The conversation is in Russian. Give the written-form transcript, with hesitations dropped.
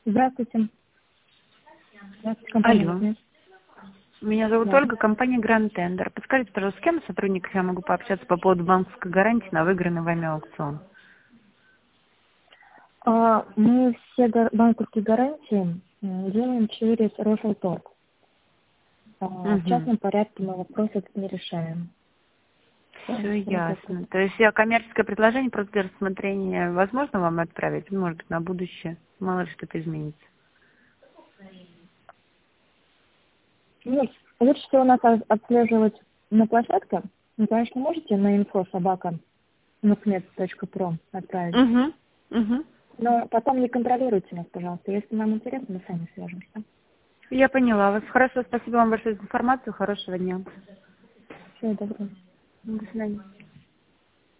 Здравствуйте. Здравствуйте, компания Алло. «Магнит». Меня зовут Да. Ольга, компания Grand Tender. Подскажите, пожалуйста, с кем из сотрудников я могу пообщаться по поводу банковской гарантии на выигранный вами аукцион? Мы все банковские гарантии делаем через Росалторг. В Угу. частном порядке мы вопрос этот не решаем. Все Росалторг. ясно. То есть я коммерческое предложение просто для рассмотрения возможно вам отправить? Может быть, на будущее? Мало ли что-то изменится. Нет, лучше всего нас отслеживать на площадке. Вы, конечно, можете на info@nuknet.pro отправить. Угу. Угу. Но потом не контролируйте нас, пожалуйста. Если нам интересно, мы сами свяжемся. Я поняла вас. Хорошо, спасибо вам большое за информацию. Хорошего дня. Всего доброго. До свидания.